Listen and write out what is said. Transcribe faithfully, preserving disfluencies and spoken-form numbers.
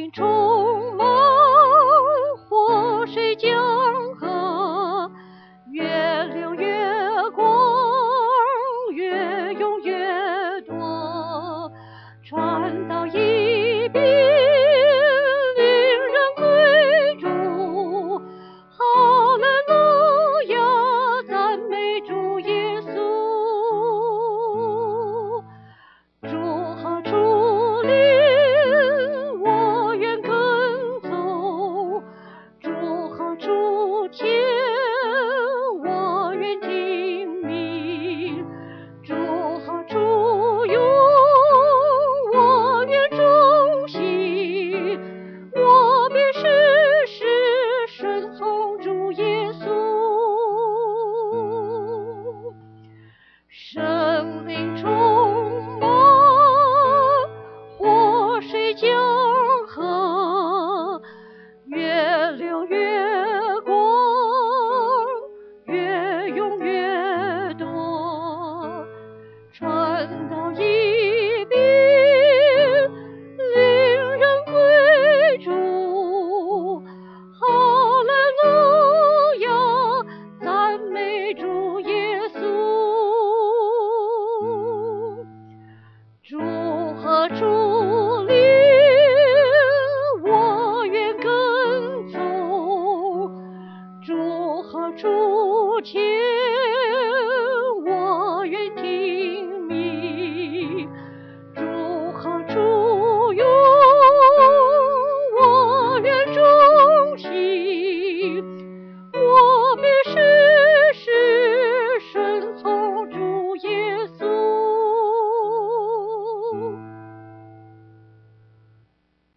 命充满活水江河，越流越广，越涌越多，传到一边，令人归主。哈利路亚，赞美主耶稣。主啊，主领，我愿跟从；主啊，主牵，我愿听命；主啊，主用，我愿忠心。我必时时顺从主耶稣。生灵充满活水江河，越流越广，越涌越多，传到一边，令人归主。哈利路亚，赞美主耶稣。主啊，主领，我愿跟从；主啊，主牵，我愿听命；主啊，主用，我愿忠心。